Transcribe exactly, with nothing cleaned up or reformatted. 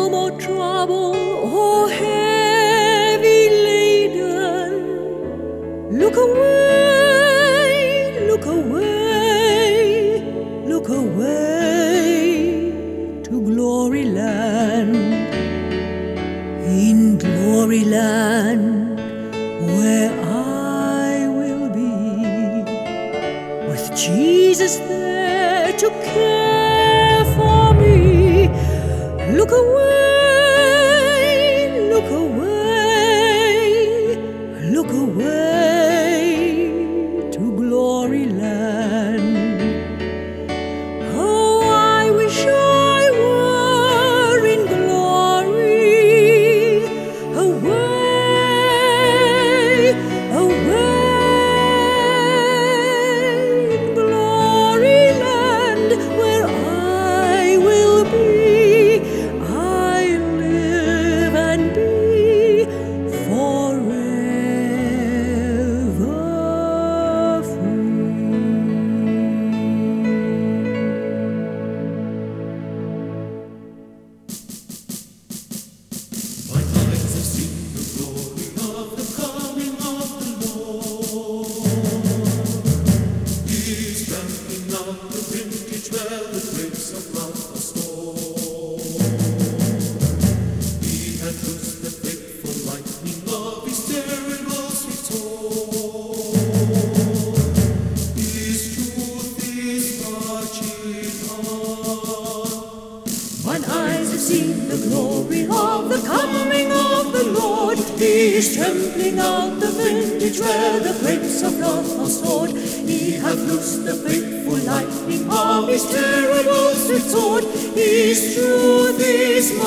more trouble or heavy laden. Look away, look away, look away to glory land. In glory land where I will be, with Jesus there to care for me. Look away, look away, look away to glory land. Oh, I wish I were in glory, away, away in glory land where I will be. I live and be forever My eyes have seen the glory of the coming of the Lord. He's trampling out the vintage where the grapes of love are stored. He hath loosed the faithful lightning of his terrible sweet sword. His truth is marching on. Mine eyes have seen the glory of the coming of the Lord. He is trampling out the vintage where the grapes of love are stored. He hath loosed the faithful lightning of his terrible sweet sword. His truth is